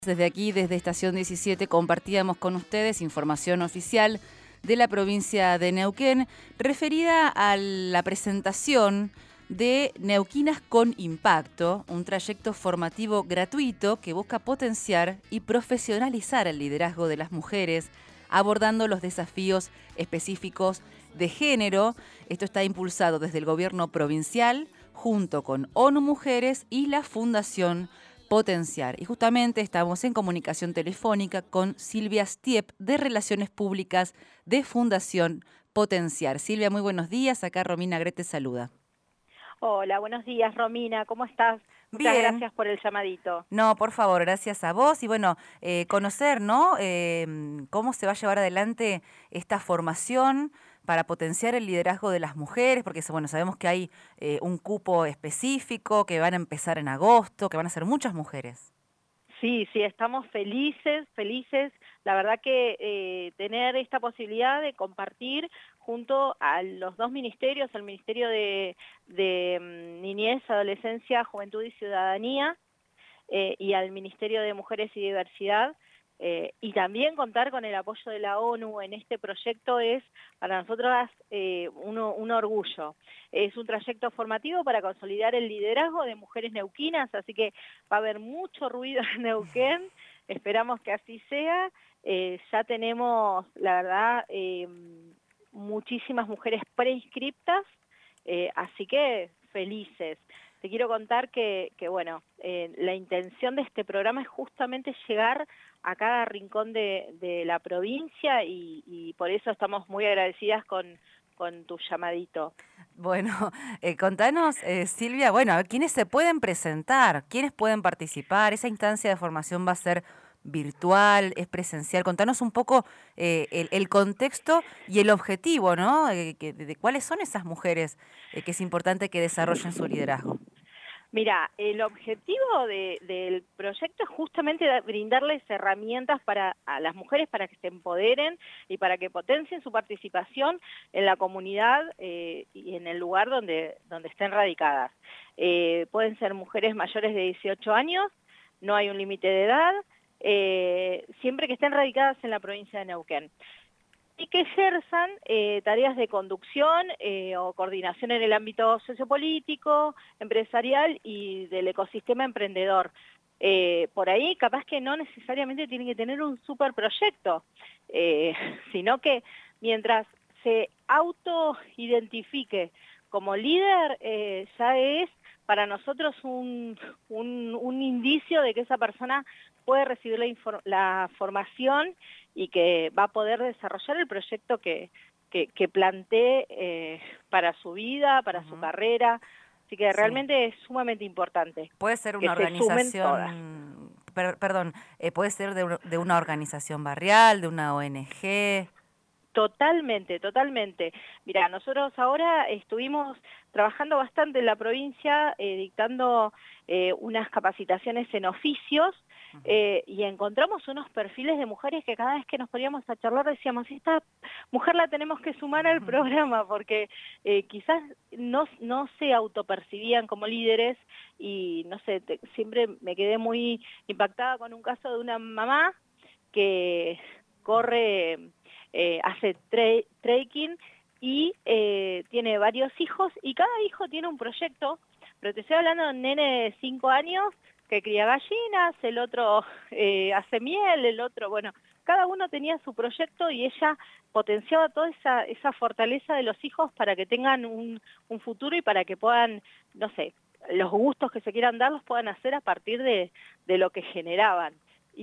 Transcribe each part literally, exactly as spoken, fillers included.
Desde aquí, desde Estación diecisiete, compartíamos con ustedes información oficial de la provincia de Neuquén referida a la presentación de Neuquinas con Impacto, un trayecto formativo gratuito que busca potenciar y profesionalizar el liderazgo de las mujeres, abordando los desafíos específicos de género. Esto está impulsado desde el gobierno provincial, junto con ONU Mujeres y la Fundación Potenciar. Y justamente estamos en comunicación telefónica con Silvia Stiep, de Relaciones Públicas de Fundación Potenciar. Silvia, muy buenos días. Acá Romina Gret te saluda. Hola, buenos días, Romina. ¿Cómo estás? Muchas Bien. gracias por el llamadito. No, por favor, gracias a vos. Y bueno, eh, conocer, ¿no? Eh, cómo se va a llevar adelante esta formación para potenciar el liderazgo de las mujeres, porque bueno, sabemos que hay eh, un cupo específico, que van a empezar en agosto, que van a ser muchas mujeres. Sí, sí, estamos felices, felices. La verdad que eh, tener esta posibilidad de compartir junto a los dos ministerios, al Ministerio de, de mm, Niñez, Adolescencia, Juventud y Ciudadanía eh, y al Ministerio de Mujeres y Diversidad, eh, y también contar con el apoyo de la ONU en este proyecto es para nosotros eh, uno, un orgullo. Es un trayecto formativo para consolidar el liderazgo de mujeres neuquinas, así que va a haber mucho ruido en Neuquén, esperamos que así sea. Eh, ya tenemos, la verdad, eh, muchísimas mujeres preinscriptas, eh, así que felices. Te quiero contar que, que bueno, eh, la intención de este programa es justamente llegar a cada rincón de, de la provincia y, y por eso estamos muy agradecidas con, con tu llamadito. Bueno, eh, contanos, eh, Silvia, bueno, a ver, ¿quiénes se pueden presentar? ¿Quiénes pueden participar? ¿Esa instancia de formación va a ser virtual, es presencial? Contanos un poco eh, el, el contexto y el objetivo, ¿no? Eh, que, de, de cuáles son esas mujeres eh, que es importante que desarrollen su liderazgo. Mira, el objetivo de, del proyecto es justamente brindarles herramientas para a las mujeres para que se empoderen y para que potencien su participación en la comunidad eh, y en el lugar donde, donde estén radicadas. Eh, pueden ser mujeres mayores de dieciocho años, no hay un límite de edad, eh, siempre que estén radicadas en la provincia de Neuquén. Y que ejerzan eh, tareas de conducción eh, o coordinación en el ámbito sociopolítico, empresarial y del ecosistema emprendedor. Eh, por ahí capaz que no necesariamente tienen que tener un superproyecto, eh, sino que mientras se autoidentifique como líder, eh, ya es para nosotros un, un, un indicio de que esa persona puede recibir la, la formación y que va a poder desarrollar el proyecto que, que, que plantee eh, para su vida, para uh-huh. su carrera. Así que realmente sí. Es sumamente importante. Puede ser una organización, per, perdón, eh, puede ser de, de una organización barrial, de una O N G. Totalmente, totalmente. Mira, nosotros ahora estuvimos trabajando bastante en la provincia, eh, dictando eh, unas capacitaciones en oficios, eh, y encontramos unos perfiles de mujeres que cada vez que nos poníamos a charlar decíamos, esta mujer la tenemos que sumar al programa, porque eh, quizás no, no se autopercibían como líderes, y no sé, te, siempre me quedé muy impactada con un caso de una mamá que corre... Eh, hace tra trekking y eh, tiene varios hijos y cada hijo tiene un proyecto, pero te estoy hablando de un nene de cinco años que cría gallinas, el otro eh, hace miel, el otro, bueno, cada uno tenía su proyecto y ella potenciaba toda esa, esa fortaleza de los hijos para que tengan un, un futuro y para que puedan, no sé, los gustos que se quieran dar los puedan hacer a partir de, de lo que generaban.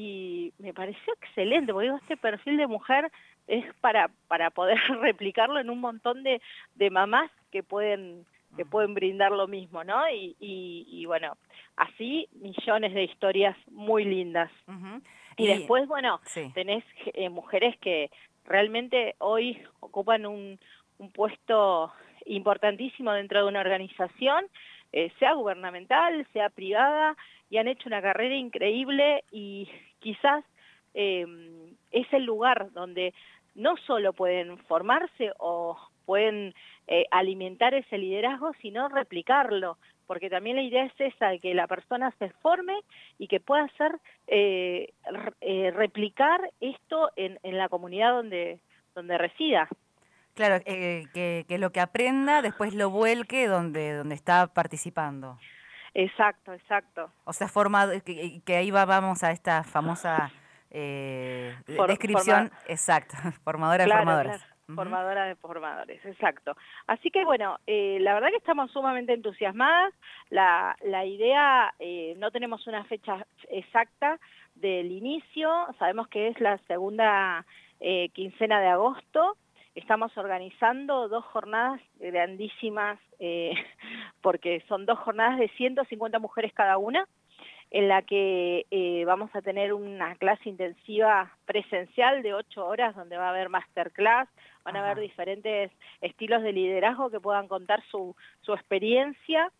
Y me pareció excelente, porque digo, este perfil de mujer es para, para poder replicarlo en un montón de, de mamás que pueden, que pueden brindar lo mismo, ¿no? Y, y, y bueno, así millones de historias muy lindas. Uh-huh. Y, y después, bueno, sí. tenés eh, mujeres que realmente hoy ocupan un, un puesto importantísimo dentro de una organización, eh, sea gubernamental, sea privada, y han hecho una carrera increíble y quizás eh, es el lugar donde no solo pueden formarse o pueden eh, alimentar ese liderazgo, sino replicarlo. porque también la idea es esa, de que la persona se forme y que pueda hacer, eh, eh, replicar esto en, en la comunidad donde, donde resida. Claro, eh, que, que lo que aprenda después lo vuelque donde, donde está participando. Exacto, exacto. O sea, formado, que, que ahí va, vamos a esta famosa eh, For, descripción, forma, exacta, formadora de claro, formadores. claro, Uh-huh. formadora de formadores, exacto. Así que bueno, eh, la verdad que estamos sumamente entusiasmadas. La, la idea, eh, no tenemos una fecha exacta del inicio, sabemos que es la segunda eh, quincena de agosto. Estamos organizando dos jornadas grandísimas, eh, porque son dos jornadas de ciento cincuenta mujeres cada una, en la que eh, vamos a tener una clase intensiva presencial de ocho horas, donde va a haber masterclass, van a Ajá. haber diferentes estilos de liderazgo que puedan contar su, su experiencia,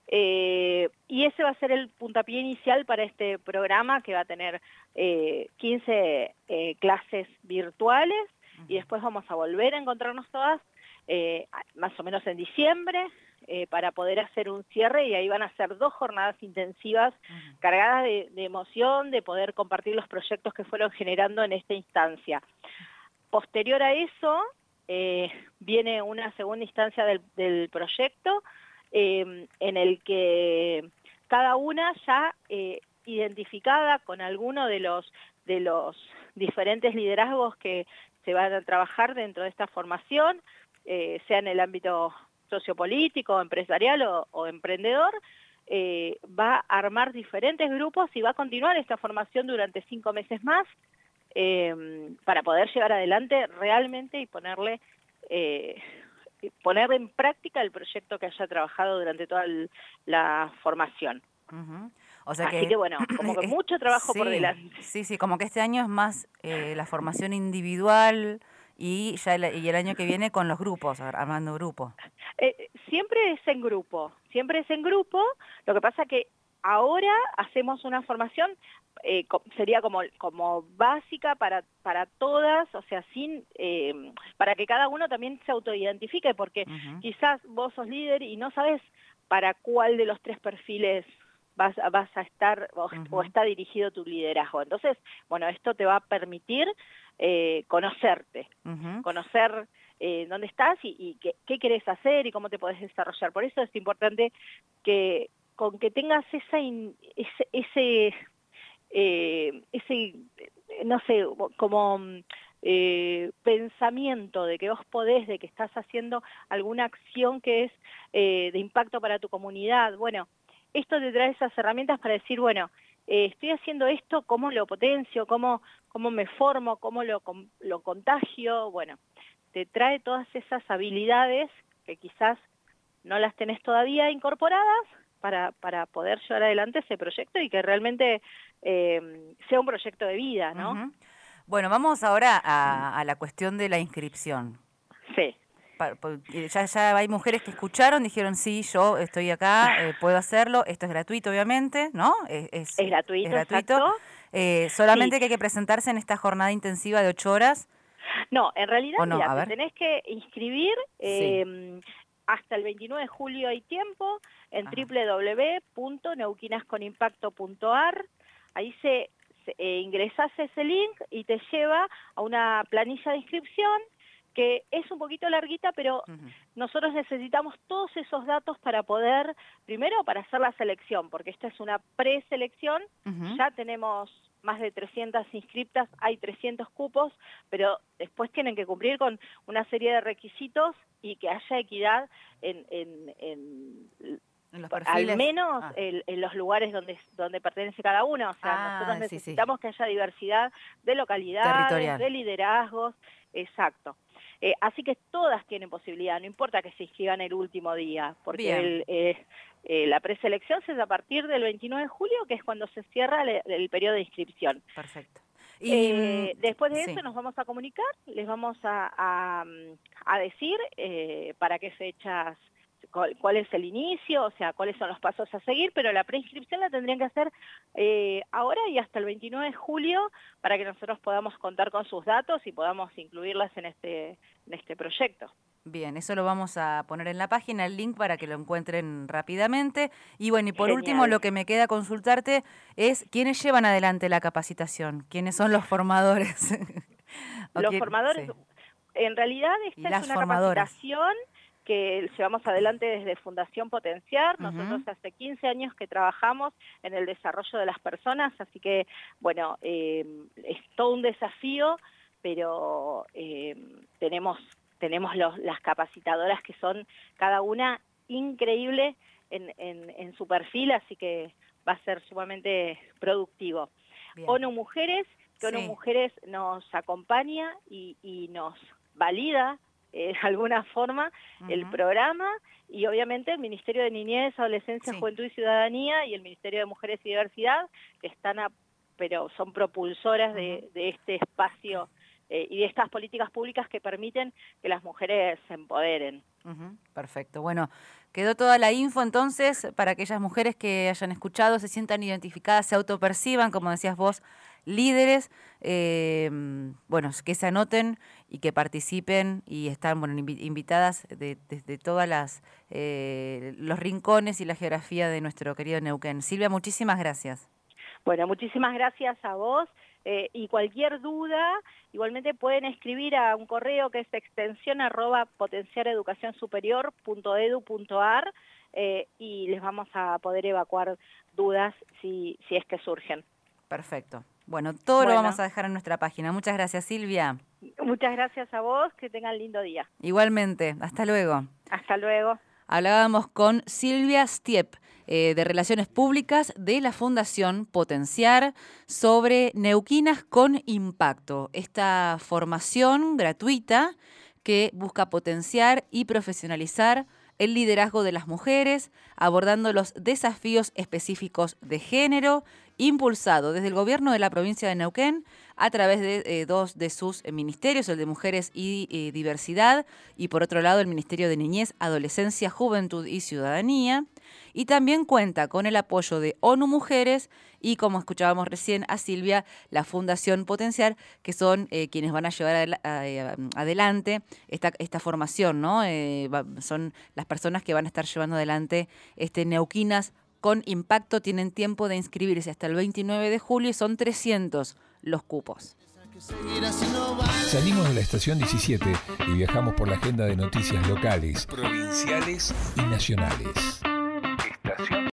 eh, y ese va a ser el puntapié inicial para este programa, que va a tener eh, quince eh, clases virtuales, uh-huh. Y después vamos a volver a encontrarnos todas, eh, más o menos en diciembre, Eh, para poder hacer un cierre, y ahí van a ser dos jornadas intensivas, uh-huh. cargadas de, de emoción, de poder compartir los proyectos que fueron generando en esta instancia. Posterior a eso, eh, viene una segunda instancia del, del proyecto, eh, en el que cada una ya eh, identificada con alguno de los, de los diferentes liderazgos que se van a trabajar dentro de esta formación, eh, sea en el ámbito sociopolítico, empresarial o, o emprendedor, eh, va a armar diferentes grupos y va a continuar esta formación durante cinco meses más, eh, para poder llevar adelante realmente y ponerle, eh, poner en práctica el proyecto que haya trabajado durante toda el, la formación. Uh-huh. O sea Así que, que bueno, como que mucho trabajo sí, por delante. Sí, sí, como que este año es más eh, la formación individual, y ya el, y el año que viene con los grupos, armando grupos. Eh, siempre es en grupo, siempre es en grupo, lo que pasa que ahora hacemos una formación, eh, sería como, como básica para, para todas, o sea, sin eh, para que cada uno también se autoidentifique, porque uh-huh. quizás vos sos líder y no sabes para cuál de los tres perfiles vas, vas a estar o, uh-huh. o está dirigido tu liderazgo. Entonces, bueno, esto te va a permitir eh, conocerte, uh-huh. conocer eh, dónde estás y, y qué, qué querés hacer y cómo te podés desarrollar. Por eso es importante que con que tengas esa in, ese, ese, eh, ese, no sé, como eh, pensamiento de que vos podés, de que estás haciendo alguna acción que es eh, de impacto para tu comunidad. Bueno, esto te trae esas herramientas para decir, bueno, eh, estoy haciendo esto, ¿cómo lo potencio? ¿Cómo, cómo me formo? ¿Cómo lo, lo contagio? Bueno, te trae todas esas habilidades que quizás no las tenés todavía incorporadas para, para poder llevar adelante ese proyecto y que realmente eh, sea un proyecto de vida, ¿no? Uh-huh. Bueno, vamos ahora a, a la cuestión de la inscripción. Sí. Ya, ya hay mujeres que escucharon, dijeron, sí, yo estoy acá, eh, puedo hacerlo, esto es gratuito obviamente, ¿no? Es, es, es gratuito, es gratuito. Eh, solamente sí. Que hay que presentarse en esta jornada intensiva de ocho horas. No, en realidad, no? mira, te tenés que inscribir, eh, sí. hasta el veintinueve de julio hay tiempo, en doble u doble u doble u punto neuquinas con impacto punto a r, ahí se, se eh, ingresás ese link y te lleva a una planilla de inscripción, que es un poquito larguita, pero uh-huh. nosotros necesitamos todos esos datos para poder, primero para hacer la selección, porque esta es una preselección, uh-huh. ya tenemos más de trescientas inscriptas, hay trescientos cupos, pero después tienen que cumplir con una serie de requisitos y que haya equidad en, en, en ¿En los al menos ah. en, en los lugares donde, donde pertenece cada uno. O sea, ah, nosotros necesitamos sí, sí. que haya diversidad de localidades, de liderazgos, exacto. Eh, así que todas tienen posibilidad, no importa que se inscriban el último día, porque el, eh, eh, la preselección se hace a partir del veintinueve de julio, que es cuando se cierra el, el periodo de inscripción. Perfecto. Y, eh, después de sí. eso nos vamos a comunicar, les vamos a, a, a decir eh, para qué fechas, cuál, cuál es el inicio, o sea, cuáles son los pasos a seguir, pero la preinscripción la tendrían que hacer eh, ahora y hasta el veintinueve de julio para que nosotros podamos contar con sus datos y podamos incluirlas en este, en este proyecto. Bien, eso lo vamos a poner en la página, el link para que lo encuentren rápidamente. Y bueno, y por Genial. último, lo que me queda consultarte es quiénes llevan adelante la capacitación, quiénes son los formadores. Los quién, formadores, sí. En realidad Y esta las es una formadoras. capacitación que llevamos adelante desde Fundación Potenciar. Uh-huh. Nosotros hace quince años que trabajamos en el desarrollo de las personas, así que, bueno, eh, es todo un desafío, pero eh, tenemos, tenemos los, las capacitadoras que son cada una increíble en, en, en su perfil, así que va a ser sumamente productivo. Bien. ONU Mujeres, que Sí. ONU Mujeres nos acompaña y, y nos valida eh, de alguna forma uh-huh. el programa, y obviamente el Ministerio de Niñez, Adolescencia, Sí. Juventud y Ciudadanía y el Ministerio de Mujeres y Diversidad, que están a, pero son propulsoras uh-huh. de, de este espacio eh, y de estas políticas públicas que permiten que las mujeres se empoderen. Uh-huh. Perfecto. Bueno, quedó toda la info entonces para aquellas mujeres que hayan escuchado, se sientan identificadas, se autoperciban, como decías vos, líderes, eh, bueno, que se anoten y que participen y están bueno, invi- invitadas desde de, de todas las eh, los rincones y la geografía de nuestro querido Neuquén. Silvia, muchísimas gracias. Bueno, muchísimas gracias a vos. Eh, y cualquier duda, igualmente pueden escribir a un correo que es extensión arroba potenciareducacionsuperior.edu.ar eh, y les vamos a poder evacuar dudas si, si es que surgen. Perfecto. Bueno, todo bueno. lo vamos a dejar en nuestra página. Muchas gracias, Silvia. Muchas gracias a vos, que tengan lindo día. Igualmente, hasta luego. Hasta luego. Hablábamos con Silvia Stiep, eh, de Relaciones Públicas de la Fundación Potenciar, sobre Neuquinas con Impacto, esta formación gratuita que busca potenciar y profesionalizar el liderazgo de las mujeres, abordando los desafíos específicos de género, impulsado desde el gobierno de la provincia de Neuquén a través de eh, dos de sus eh, ministerios, el de Mujeres y eh, Diversidad, y por otro lado el Ministerio de Niñez, Adolescencia, Juventud y Ciudadanía, y también cuenta con el apoyo de ONU Mujeres y, como escuchábamos recién a Silvia, la Fundación Potenciar, que son eh, quienes van a llevar adel- a, a, adelante esta, esta formación, ¿no? Eh, va, son las personas que van a estar llevando adelante este Neuquinas con Impacto. Tienen tiempo de inscribirse hasta el veintinueve de julio y son trescientos los cupos. Salimos de la estación diecisiete y viajamos por la agenda de noticias locales, provinciales y nacionales.